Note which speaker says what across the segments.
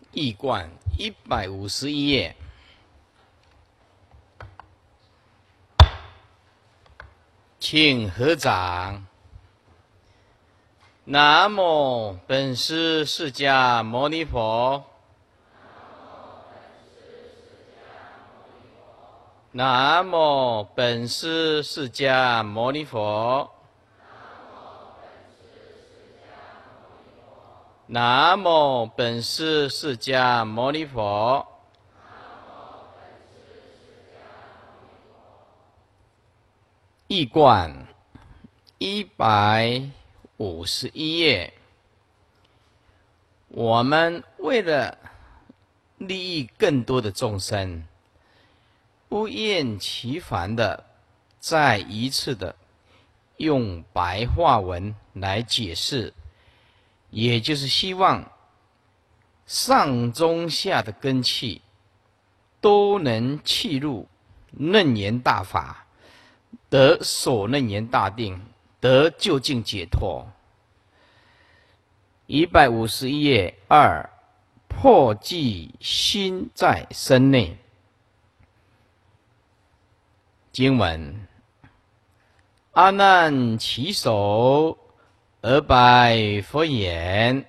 Speaker 1: 易观151页，请合掌。南无本师释迦牟尼佛。南无本师释迦牟尼佛。南无本师释迦牟尼佛。易观151页，我们为了利益更多的众生，不厌其烦的再一次的用白话文来解释，也就是希望上中下的根器都能契入楞严大法，得所楞严大定，得究竟解脱。151页2，破寂心在身内。经文：阿难起手而白佛言：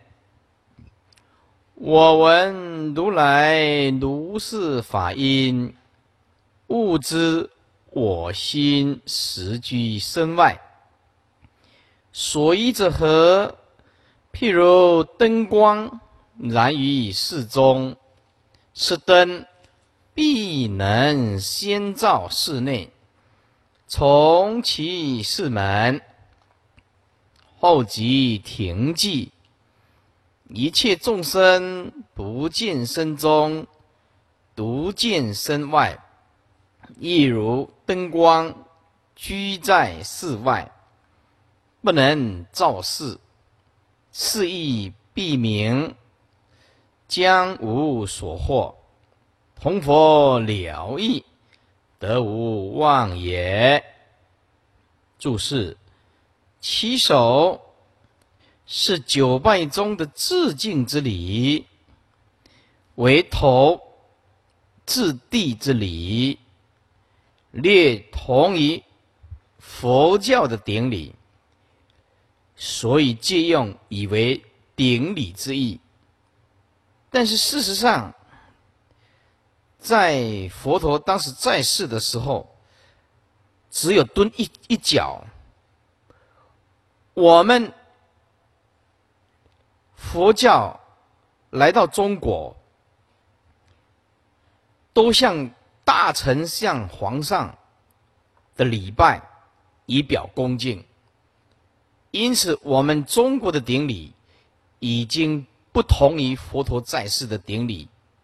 Speaker 1: 我闻如来如是法音，悟知我心实居身外。所依者何？譬如灯光燃于室中，是灯必能先照室内，从其室门，后即停寂。一切众生不见身中，独见身外，亦如灯光居在室外，不能照室，是亦必明，将无所获。同佛了义，得无妄也。注释：起手是九拜中的致敬之礼，为头至地之礼，略同于佛教的顶礼，所以借用以为顶礼之意。但是事实上，在佛陀当时在世的时候，只有蹲一脚。我们佛教来到中国，都向大臣向皇上的礼拜，以表恭敬。因此我们中国的顶礼已经不同于佛陀在世的顶礼。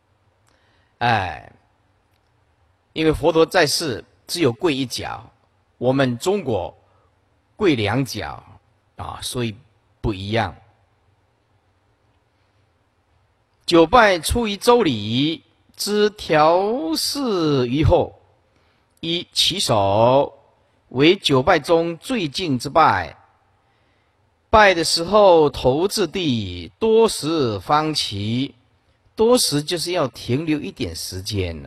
Speaker 1: 因为佛陀在世只有跪一脚，我们中国跪两脚所以不一样。九拜出于周礼之调饰于后，以起手为九拜中最近之拜。拜的时候头至地，多时方齐。多时就是要停留一点时间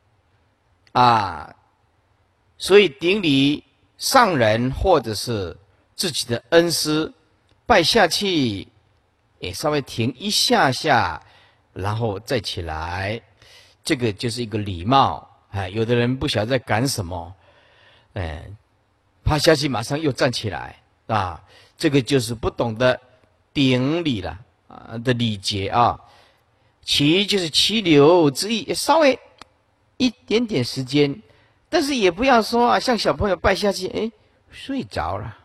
Speaker 1: 所以顶礼上人或者是自己的恩师，拜下去也稍微停一下下，然后再起来，这个就是一个礼貌。有的人不晓得在赶什么，趴下去马上又站起来这个就是不懂得顶礼了的礼节其就是其流之意，稍微一点点时间，但是也不要说像小朋友拜下去睡着了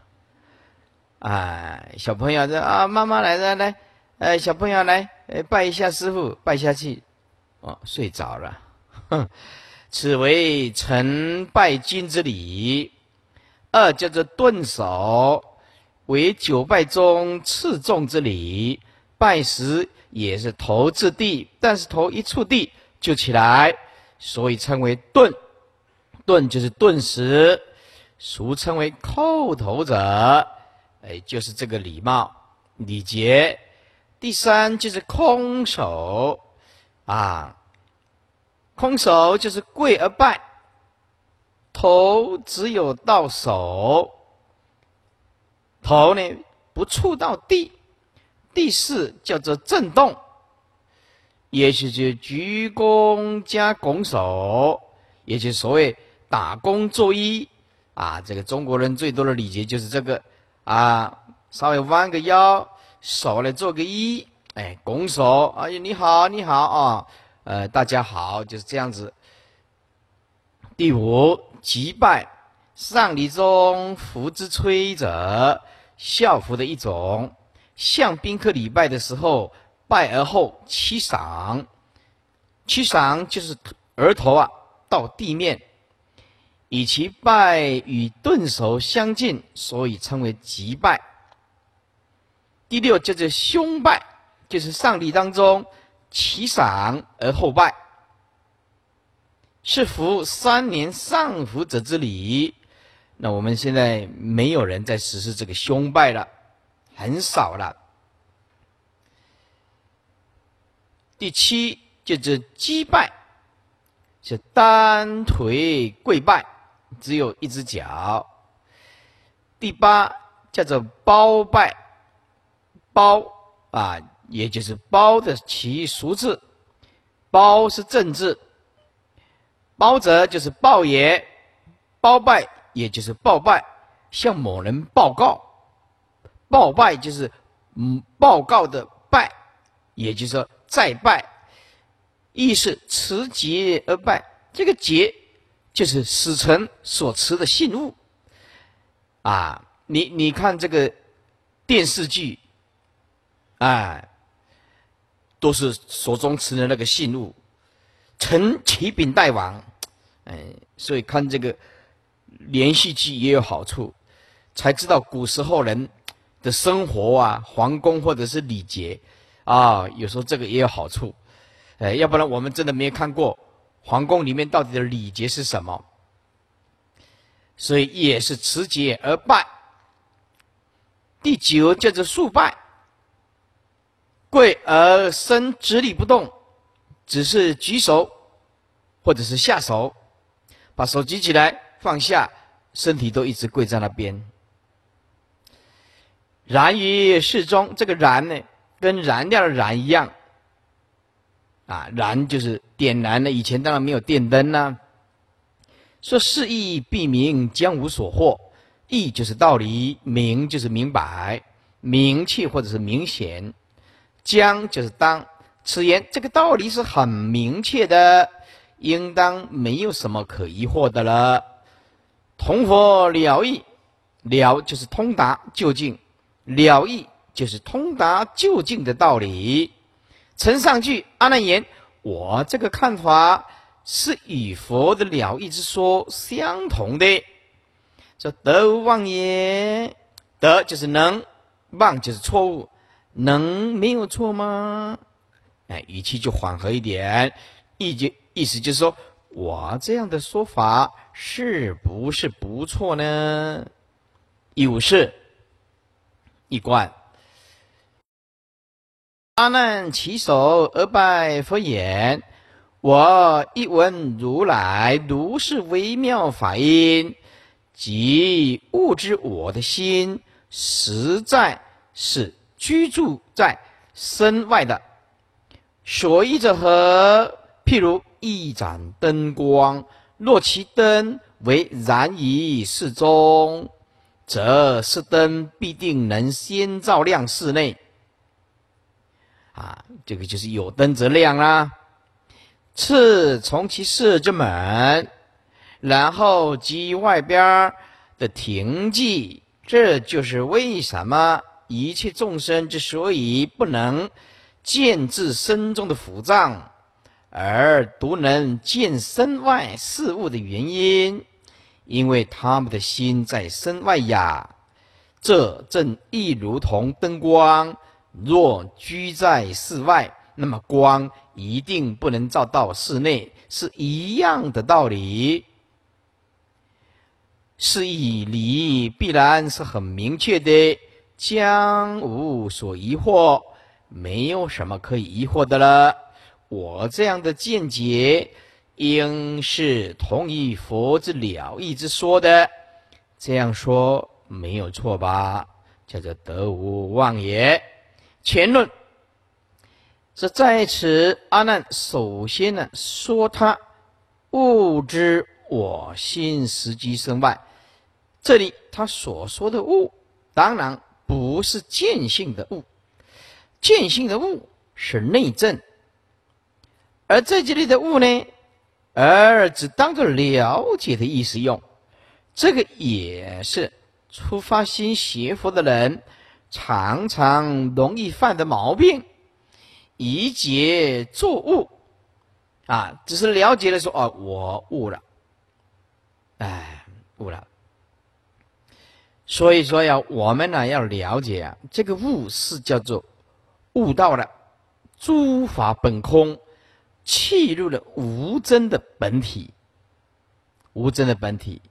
Speaker 1: 小朋友说妈妈来小朋友来拜一下师父，拜下去睡着了此为承拜经之礼。二叫做顿手，为九拜中次重之礼。拜时也是头至地，但是头一触地就起来，所以称为顿。顿就是顿时，俗称为叩头者，就是这个礼貌礼节。第三就是空手， 啊，空手就是跪而拜，头只有到手，头呢不触到地。第四叫做震动，也就是鞠躬加拱手，也就是所谓打躬作揖啊。这个中国人最多的礼节就是这个啊，稍微弯个腰，手来做个揖，哎，拱手，哎，你好，你好啊，大家好，就是这样子。第五，击拜，上礼中服之吹者，校服的一种。向宾客礼拜的时候，拜而后七赏，七赏就是额头到地面，以其拜与顿首相近，所以称为击拜。第六叫做胸拜，就是上礼当中起赏而后拜，是服3年上服者之礼。那我们现在没有人在实施这个胸拜了，很少了。第七就是击拜，是单腿跪拜，只有一只脚。第八叫做包拜，包也就是包的其俗字，包是正字，包者就是报也，包拜也就是报拜，向某人报告。报拜就是报告的拜，也就是说再拜，意是持节而拜。这个节就是使臣所持的信物啊。你看这个电视剧都是手中持的那个信物，臣启禀大王，所以看这个连续剧也有好处，才知道古时候人的生活皇宫或者是礼节有时候这个也有好处，要不然我们真的没有看过皇宫里面到底的礼节是什么。所以也是持节而拜。第九叫做肃拜，跪而身直立不动，只是举手或者是下手，把手举起来放下，身体都一直跪在那边。燃于室中，这个燃呢跟燃料的燃一样燃就是点燃了，以前当然没有电灯说是义必明，将无所获。义就是道理，明就是明白、明确或者是明显，将就是当。此言这个道理是很明确的，应当没有什么可疑惑的了。同佛了义，了就是通达究竟，了义就是通达究竟的道理。承上句，阿难言：我这个看法是与佛的了义之说相同的。说得无妄也，得就是能，妄就是错误，能没有错吗？语气就缓和一点，意思就是说，我这样的说法是不是不错呢？有是一观。阿难起手而拜佛言：我一闻如来如是微妙法音，即悟知我的心实在是居住在身外的。所依者何？譬如一盏灯光，若其灯为燃于室中，则是灯必定能先照亮室内。这个就是有灯则亮啦。次从其室之门，然后及外边的停寂。这就是为什么一切众生之所以不能见至身中的腑脏，而独能见身外事物的原因，因为他们的心在身外呀。这正亦如同灯光，若居在室外，那么光一定不能照到室内，是一样的道理。是以理必然是很明确的，将无所疑惑，没有什么可以疑惑的了。 我这样的见解，应是同于佛之了义之说的。这样说没有错吧？叫做得无妄也。前论，这在此阿难首先呢说他悟知我心实际身外。这里他所说的悟，当然不是见性的悟，见性的悟是内证，而在这里的悟呢，而只当作了解的意思用。这个也是出发心学佛的人常常容易犯的毛病，以解作悟啊，只是了解了说哦，我悟了，悟了。所以说我们呢要了解啊，这个悟是叫做悟到了诸法本空，契入了无真的本体，无真的本体。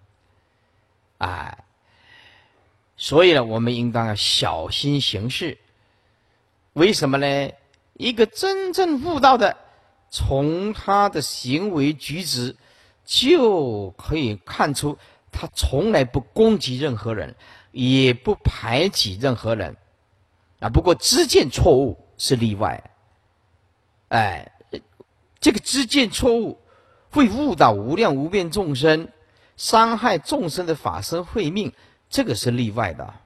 Speaker 1: 所以呢，我们应当要小心行事。为什么呢？一个真正悟道的，从他的行为举止就可以看出，他从来不攻击任何人，也不排挤任何人。不过知见错误是例外。这个知见错误会误导无量无边众生，伤害众生的法身慧命，这个是例外的。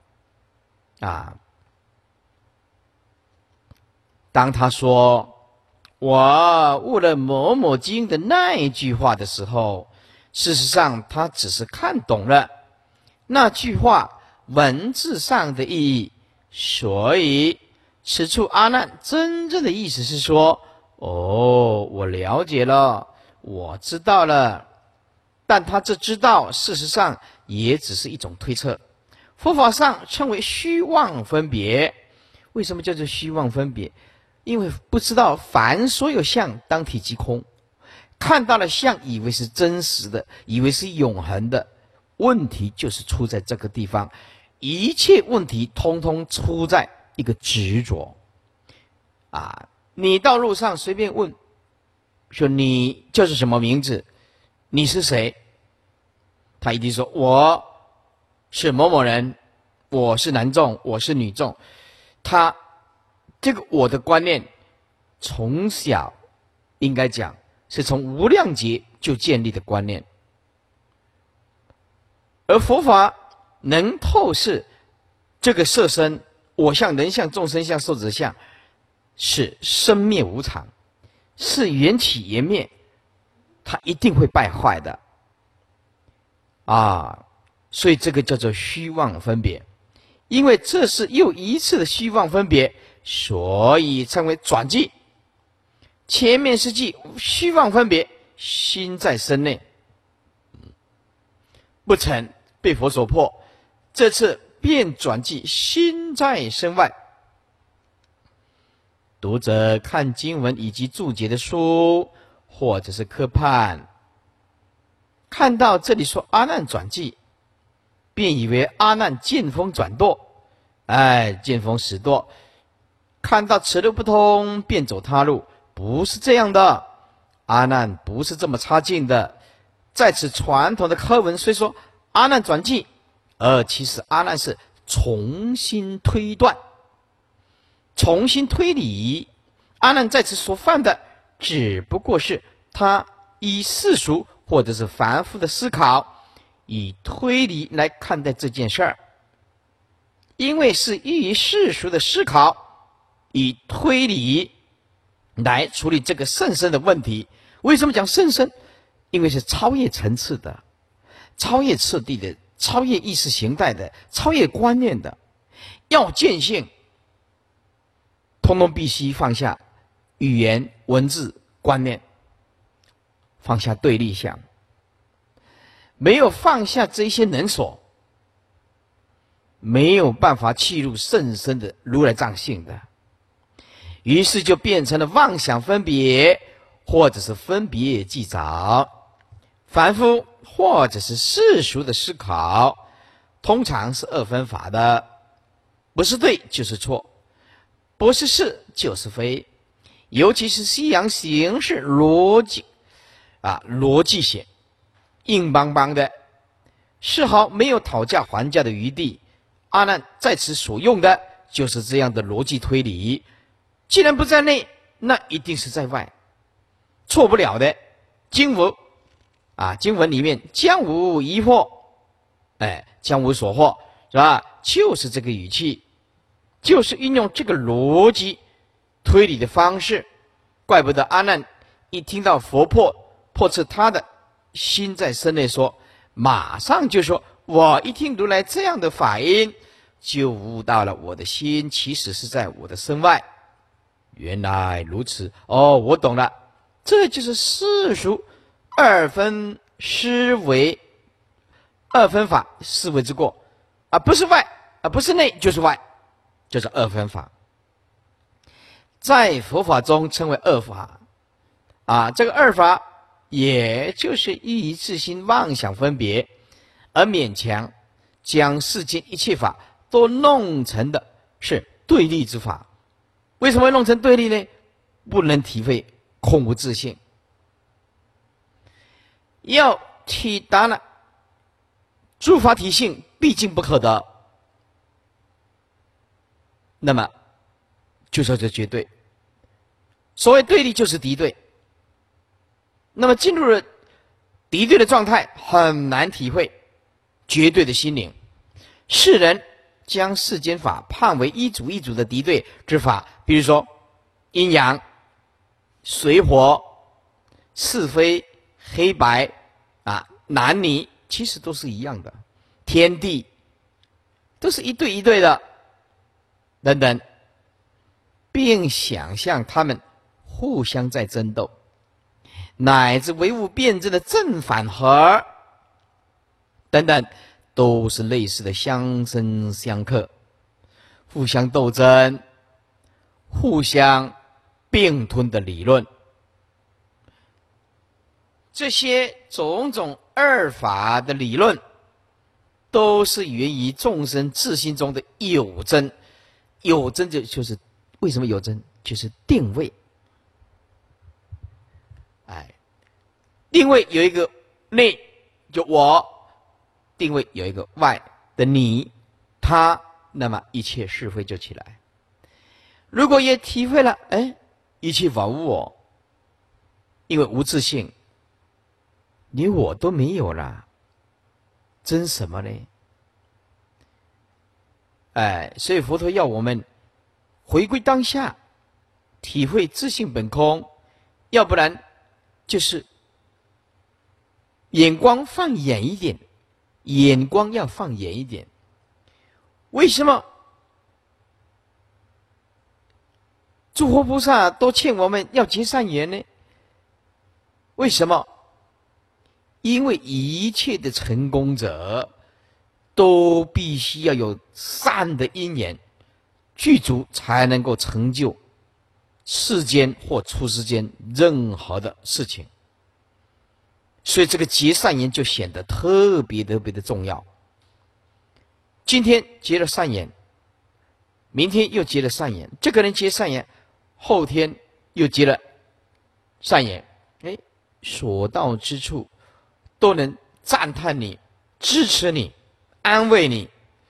Speaker 1: 当他说我悟了某某经的那一句话的时候，事实上他只是看懂了那句话文字上的意义。所以此处阿难真正的意思是说，我了解了，我知道了。但他这知道事实上也只是一种推测，佛法上称为虚妄分别。为什么叫做虚妄分别？因为不知道凡所有相当体即空，看到了相以为是真实的，以为是永恒的。问题就是出在这个地方，一切问题通通出在一个执着。你到路上随便问，说你叫是什么名字，你是谁？他一定说我是某某人，我是男众，我是女众。他这个我的观念从小应该讲是从无量劫就建立的观念，而佛法能透视这个色身我相、人相、众生相、寿者相，是生灭无常，是缘起缘灭，它一定会败坏的所以这个叫做虚妄分别。因为这是又一次的虚妄分别，所以称为转记。前面是记虚妄分别，心在身内，不曾被佛所破，这次便转记心在身外。读者看经文以及注解的书，或者是科判，看到这里说阿难转记，便以为阿难见风转舵，见风使舵，看到此路不通，便走他路。不是这样的，阿难不是这么差劲的。在此传统的科文虽说阿难转记，其实阿难是重新推断，重新推理。阿难在此所犯的，只不过是他以世俗或者是凡夫的思考，以推理来看待这件事儿。因为是依于世俗的思考，以推理来处理这个甚深的问题。为什么讲甚深？因为是超越层次的，超越次第的，超越意识形态的，超越观念的。要见性，通通必须放下语言、文字、观念，放下对立相。没有放下这些能所，没有办法契入甚深的如来藏性的。于是就变成了妄想分别，或者是分别计找，凡夫或者是世俗的思考，通常是二分法的，不是对就是错，不是是就是非。 尤其是西洋形式逻辑逻辑学，硬邦邦的，丝毫没有讨价还价的余地。阿难在此所用的就是这样的逻辑推理，既然不在内，那一定是在外，错不了的。经文里面将无疑惑，将无所惑，是吧？就是这个语气，就是运用这个逻辑推理的方式。怪不得阿难一听到佛破斥他的心在身内说，马上就说，我一听如来这样的法音，就悟到了我的心其实是在我的身外。原来如此，我懂了，这就是世俗二分法思维之过，不是外不是内就是外，就是二分法。在佛法中称为二法这个二法也就是依于自心妄想分别而勉强将世间一切法都弄成的是对立之法。为什么会弄成对立呢？不能体会空无自性，要体达了诸法体性毕竟不可得，那么就说这绝对。所谓对立就是敌对，那么进入了敌对的状态，很难体会绝对的心灵。世人将世间法判为一组一组的敌对之法，比如说阴阳、水火、是非、黑白男女，其实都是一样的，天地都是一对一对的等等，并想象他们互相在争斗，乃至唯物辩证的正反合等等，都是类似的相生相克，互相斗争、互相并吞的理论。这些种种二法的理论，都是源于众生自心中的有真。有真就是为什么有真，就是定位。定位有一个内，就我；定位有一个外的你、他，那么一切是非就起来。如果也体会了，一切法无我，因为无自性，连我都没有了，争什么呢？所以佛陀要我们回归当下，体会自性本空，要不然就是眼光放远一点，眼光要放远一点。为什么诸佛菩萨都劝我们要结善缘呢？为什么？因为一切的成功者都必须要有善的因缘具足，才能够成就世间或出世间任何的事情。所以这个结善缘就显得特别特别的重要。今天结了善缘，明天又结了善缘，这个人结善缘，后天又结了善缘，所到之处都能赞叹你、支持你、安慰你，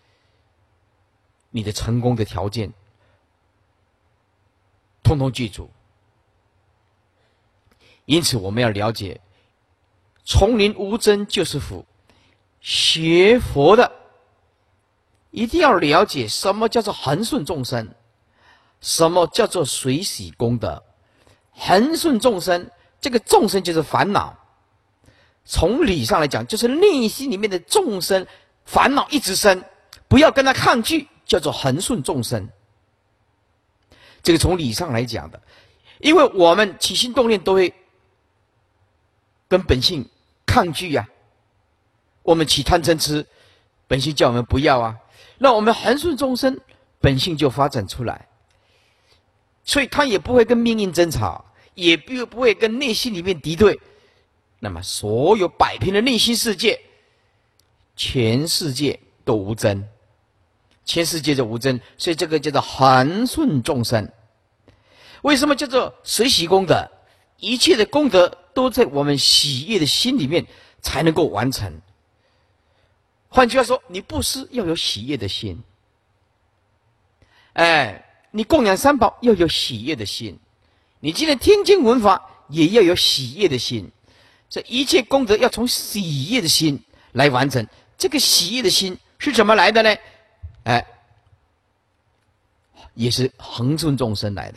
Speaker 1: 你的成功的条件通通具足。因此我们要了解，丛林无争就是福。学佛的一定要了解什么叫做恒顺众生，什么叫做随喜功德。恒顺众生，这个众生就是烦恼，从理上来讲，就是内心里面的众生烦恼一直生，不要跟他抗拒，叫做恒顺众生。这个从理上来讲的，因为我们起心动念都会跟本性抗拒我们起贪嗔痴，本性叫我们不要那我们恒顺众生，本性就发展出来，所以他也不会跟命运争吵，也不会跟内心里面敌对。那么所有摆平的内心世界，全世界都无争，全世界就无争，所以这个叫做恒顺众生。 为什么叫做随喜功德？一切的功德都在我们喜悦的心里面才能够完成。换句话说，你布施要有喜悦的心，你供养三宝要有喜悦的心，你今天听经闻法也要有喜悦的心。这一切功德要从喜悦的心来完成。这个喜悦的心是怎么来的呢？也是恒顺众生来的，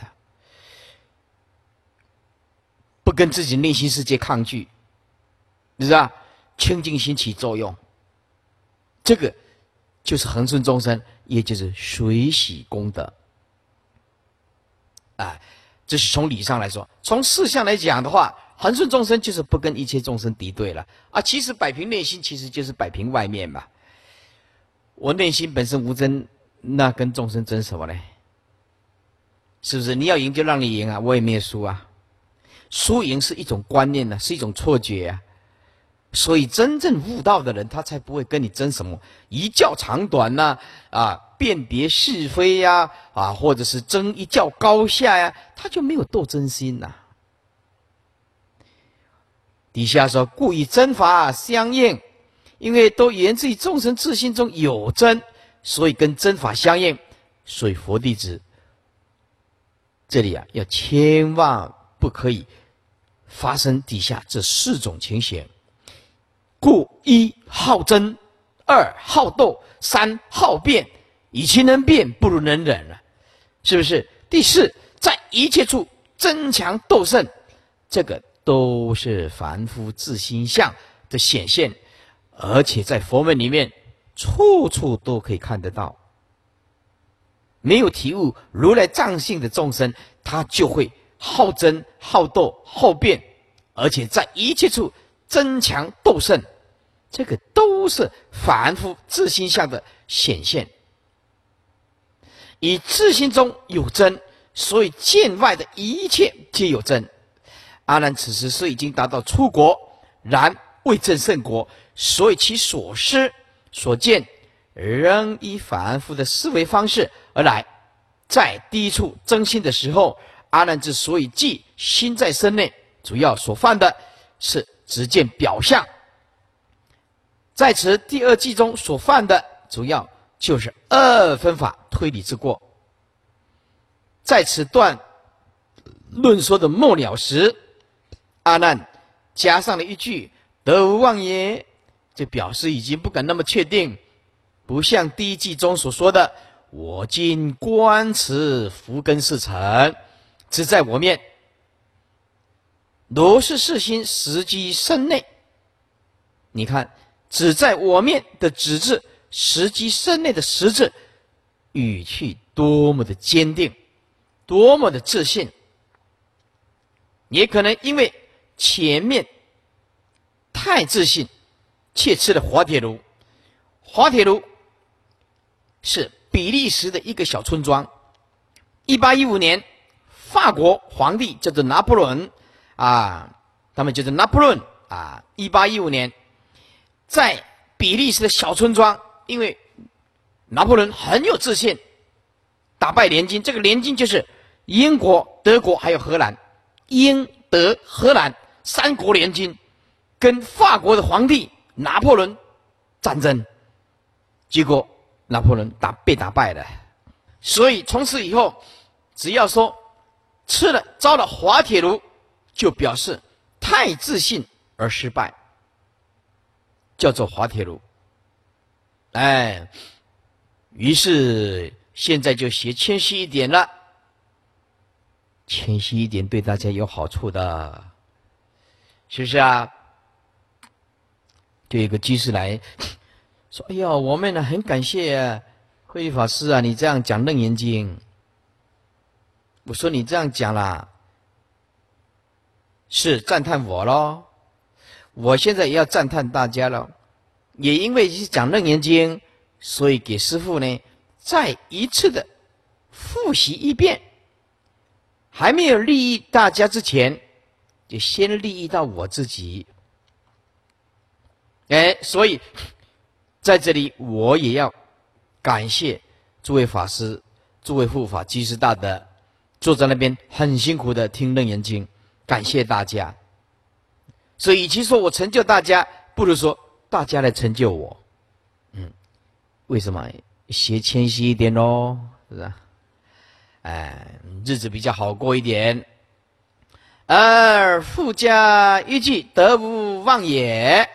Speaker 1: 不跟自己内心世界抗拒，是吧？清净心起作用，这个就是恒顺众生，也就是随喜功德。这是从理上来说。从事相来讲的话，恒顺众生就是不跟一切众生敌对了其实摆平内心，其实就是摆平外面嘛。我内心本身无争，那跟众生争什么呢？是不是？你要赢就让你赢啊，我也没有输啊。输赢是一种观念是一种错觉啊。所以真正悟道的人，他才不会跟你争什么一较长短辨别是非或者是争一较高下他就没有斗争心底下说，故以真法相应，因为都源自于众生自心中有真，所以跟真法相应。所以佛弟子这里要千万不可以发生底下这4种情形。故1好争，2好斗，3好辩，与其能辩，不如能忍了，是不是？第4，在一切处争强斗胜，这个都是凡夫自心相的显现，而且在佛门里面处处都可以看得到。没有体悟如来藏性的众生，他就会好争好斗好辩，而且在一切处争强斗胜，这个都是凡夫自心相的显现。以自心中有真，所以见外的一切皆有真。阿难此时虽已经达到出国，然未证圣国，所以其所思所见仍以凡夫的思维方式而来。在第一处真心的时候，阿难之所以记心在身内，主要所犯的是只见表象。在此第2记中所犯的主要就是2分法推理之过。在此段论说的末了时，阿难加上了一句得无妄也，这表示已经不敢那么确定，不像第1记中所说的我今观此福根事成，只在我面，如是世心实际身内。你看只在我面的只字，实际身内的实字，语气多么的坚定，多么的自信。也可能因为前面太自信，却吃了滑铁卢。滑铁卢是比利时的一个小村庄。1815年，法国皇帝叫做拿破仑他们叫做拿破仑1815年，在比利时的小村庄，因为拿破仑很有自信，打败联军。这个联军就是英国、德国还有荷兰，英德荷兰3国联军跟法国的皇帝拿破仑战争，结果拿破仑被打败了。所以从此以后，只要说遭了滑铁卢，就表示太自信而失败，叫做滑铁卢。于是现在就学谦虚一点了。谦虚一点对大家有好处的，是不是啊？就有一个居士来说：“哎呀，我们呢很感谢慧律法师啊，你这样讲《楞严经》。”我说：“你这样讲啦，是赞叹我咯。我现在也要赞叹大家了。也因为是讲《楞严经》，所以给师父呢再一次的复习一遍。还没有利益大家之前，就先利益到我自己。所以在这里我也要感谢诸位法师、诸位护法、居士大德， 坐在那边很辛苦的听楞严经，感谢大家。所以与其说我成就大家，不如说大家来成就我。为什么？学谦虚一点咯，是不是？日子比较好过一点。而富家欲济，得无忘也。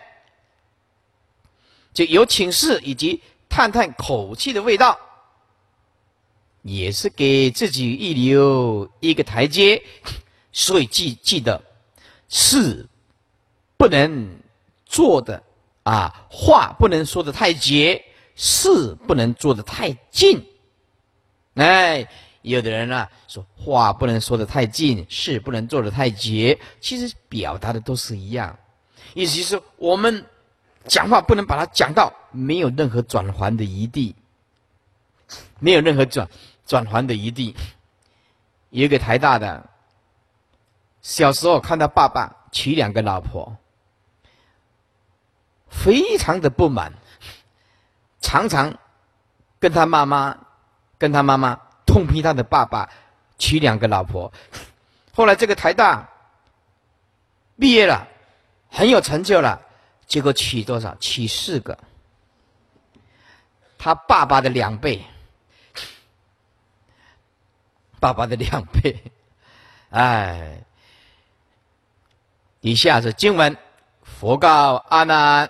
Speaker 1: 就有请示以及探探口气的味道，也是给自己预留一个台阶。所以记得，事不能做的话不能说的太绝，事不能做的太近。有的人说话不能说的太近，事不能做的太绝，其实表达的都是一样。意思是我们讲话不能把它讲到没有任何转圜的余地，没有任何转圜的余地。有一个台大的，小时候看到爸爸娶2个老婆，非常的不满，常常跟他妈妈痛批他的爸爸娶2个老婆。后来这个台大毕业了，很有成就了，结果娶多少？娶4个，他爸爸的2倍，爸爸的2倍。以下是经文：佛告阿难：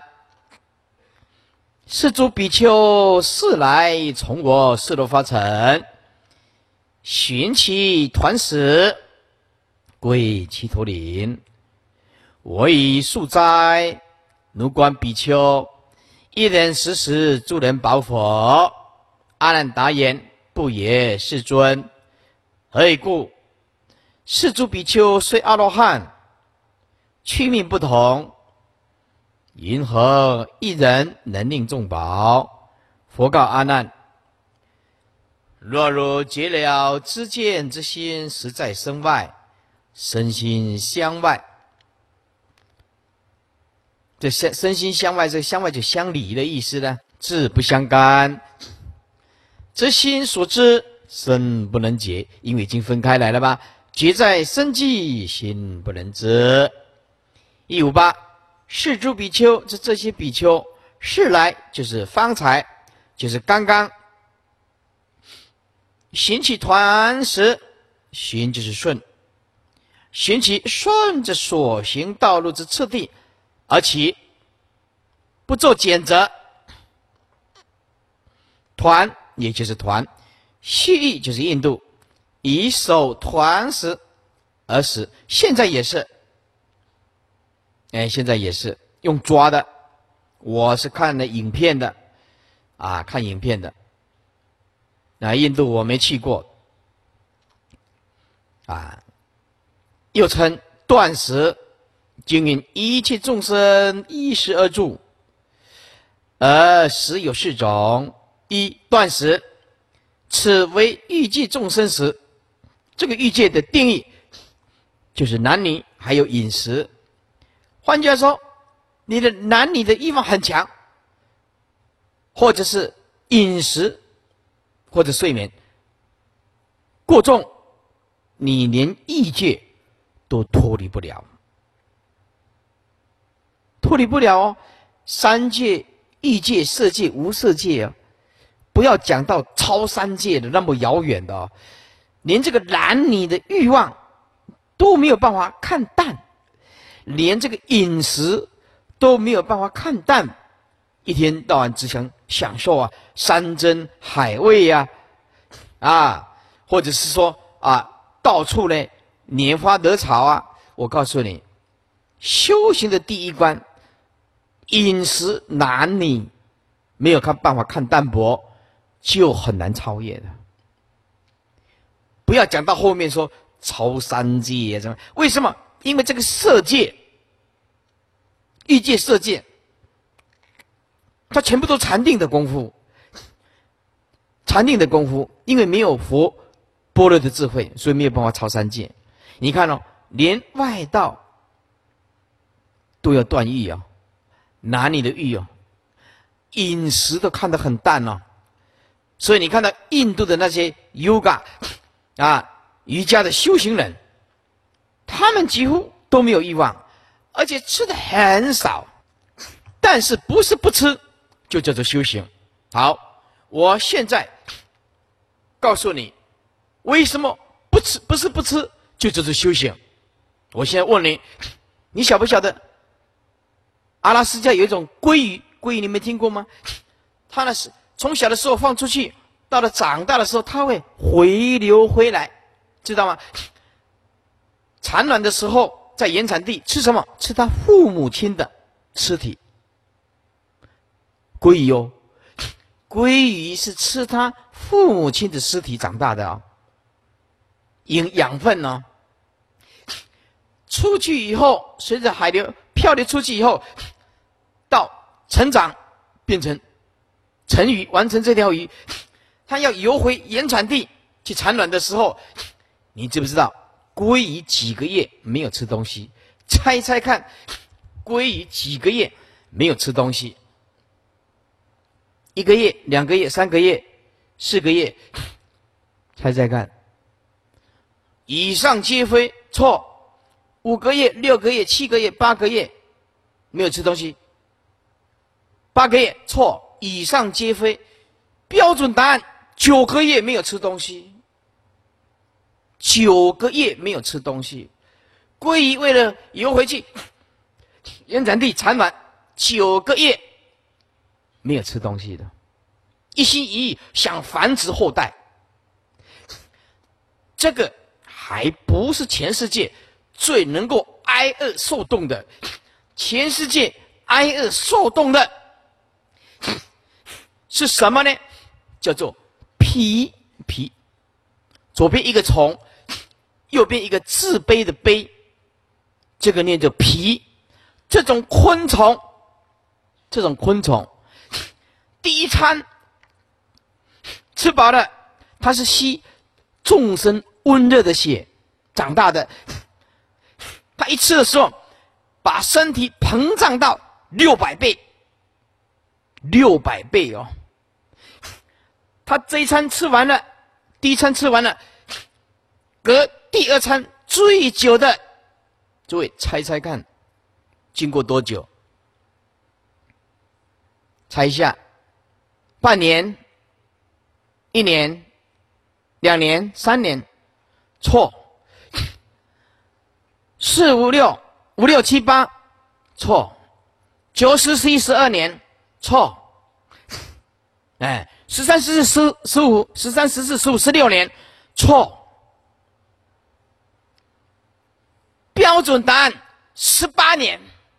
Speaker 1: 是诸比丘世来从我世罗发城，寻其团食，归其陀林。我以数斋，如观比丘，一人时时诸人宝佛。阿难答言：不也，世尊。何以故？是诸比丘虽阿罗汉，趣命不同，云何一人能令众宝？佛告阿难：若如结了知见之心，实在身外，身心相外。这身心相外，这相外就相离的意思呢，志不相干。知心所知，身不能结，因为已经分开来了吧？结在身际，心不能知。158，是诸比丘，这些比丘，是来就是方才，就是刚刚。行其团食，行就是顺，行其顺着所行道路之次第，而其不做拣择。团也就是团，西域就是印度，以手团食而食，现在也是，现在也是用抓的。我是看了影片的，看影片的。印度我没去过，又称断食。经云：一切众生依食而住，而食有4种。一、断食，此为欲界众生食。这个欲界的定义就是男女还有饮食。换句话说，你的男女的欲望很强，或者是饮食或者睡眠过重，你连欲界都脱离不了，3界、欲界、色界、无色界不要讲到超3界的那么遥远的连这个男女的欲望都没有办法看淡，连这个饮食都没有办法看淡，一天到晚只想享受山珍海味或者是说到处呢拈花惹草我告诉你，修行的第一关，饮食男女没有办法看淡薄，就很难超越的。不要讲到后面说超3界什么，为什么？因为这个色界、欲界、色界，它全部都禅定的功夫，因为没有佛般若的智慧，所以没有办法超3界。你看连外道都要断欲男女的欲饮食都看得很淡所以你看到印度的那些 yoga 瑜伽的修行人，他们几乎都没有欲望，而且吃的很少。但是不是不吃，就叫做修行。好，我现在告诉你，为什么不吃？不是不吃，就叫做修行。我现在问你，你晓不晓得阿拉斯加有一种鲑鱼？鲑鱼你没听过吗？它呢是从小的时候放出去，到了长大的时候，它会回流回来，知道吗？产卵的时候，在原产地吃什么？吃它父母亲的尸体。鲑鱼哦，鲑鱼是吃它父母亲的尸体长大的哦，养分哦。出去以后，随着海流漂流出去以后，到成长变成成鱼，完成这条鱼，它要游回原产地去产卵的时候，你知不知道鲑鱼几个月没有吃东西？猜猜看，鲑鱼几个月没有吃东西？1个月、2个月、3个月、4个月，猜猜看。以上皆非，错。5个月、6个月、7个月、8个月没有吃东西。8个月，错。以上皆非。标准答案9个月没有吃东西。9个月没有吃东西。鲑鱼为了游回去原产地产卵，9个月没有吃东西的，一心一意想繁殖后代。这个还不是全世界最能够挨饿受冻的，全世界挨饿受冻的是什么呢？叫做麋。左边一个虫，右边一个自卑的卑，这个念作麋。这种昆虫第一餐吃饱了，它是吸众生温热的血长大的。它一吃的时候，把身体膨胀到600倍，600倍哦。他这一餐吃完了，第一餐吃完了，隔第二餐最久的，诸位猜猜看，经过多久？猜一下，半年、1年、2年、3年？错。4、5、6、5、6、7、8，错。9、10、11、12年，错。13、14、15、13、14、15、16年，错。标准答案18年。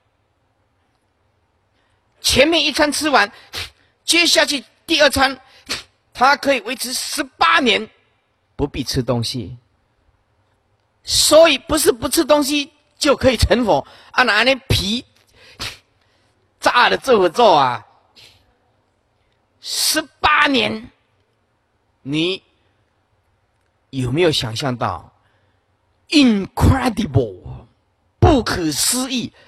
Speaker 1: 前面一餐吃完，接下去第二餐，它可以维持18年，不必吃东西。所以不是不吃东西就可以成佛啊！拿那皮炸的这么做啊！18年，你有没有想象到 ？incredible， 不可思议，